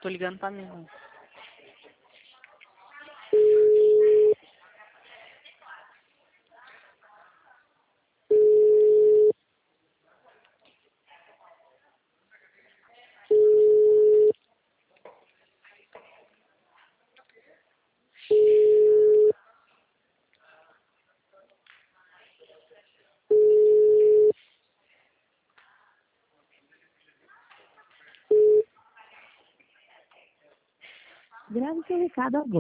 tô ligando pra mim. Grave seu recado agora.